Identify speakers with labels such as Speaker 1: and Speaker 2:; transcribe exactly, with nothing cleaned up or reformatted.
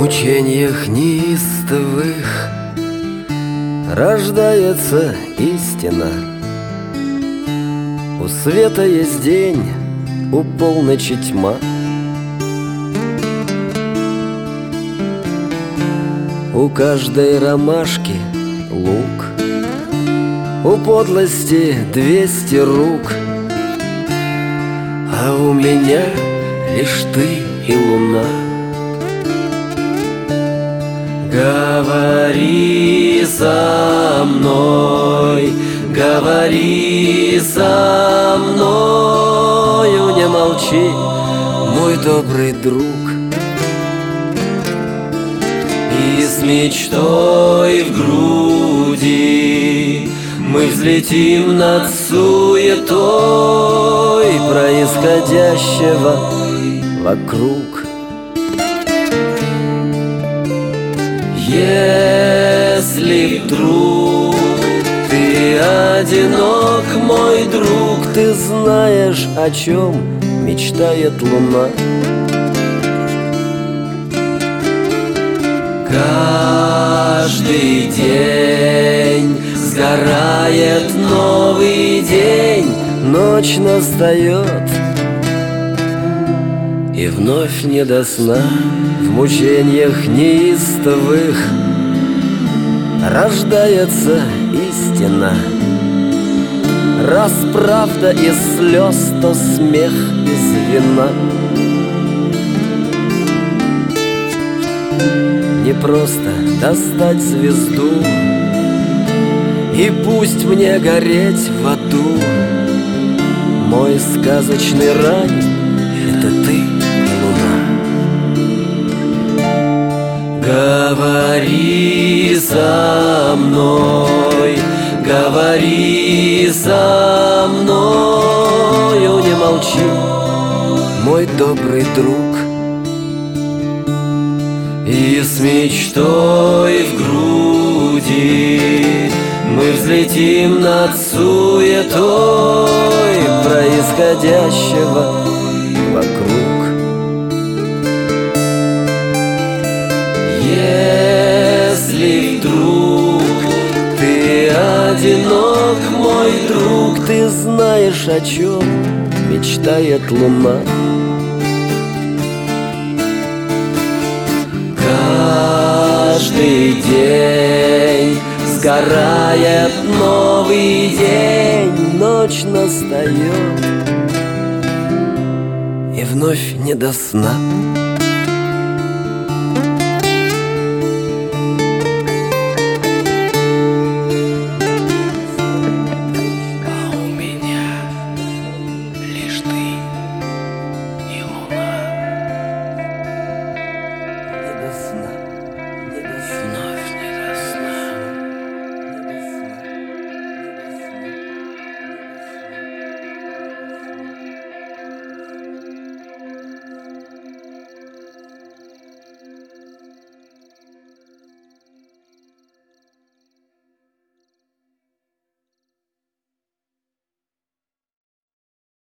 Speaker 1: мучениях неистовых рождается истина. У света есть день, у полночи тьма. У каждой ромашки лук, у подлости двести рук, а у меня лишь ты и луна. Говори со мной, говори со мною, не молчи, мой добрый друг. И с мечтой в груди мы взлетим над суетой происходящего вокруг. Если вдруг ты одинок, мой друг, ты знаешь, о чем мечтает луна. Каждый день сгорает новый день, ночь настает, и вновь не до сна. В мучениях неистовых рождается истина. Раз правда из слез, то смех из вина. Не просто достать звезду, и пусть мне гореть в аду. Мой сказочный рай — это ты и луна. Говори со мной, говори со мною, не молчи, мой добрый друг. И с мечтой в груди мы взлетим над суетой происходящего вокруг. Если вдруг ты одинок, мой друг, ты знаешь, о чем мечтает луна. Каждый день сгорает новый день, ночь настает, и вновь не до сна.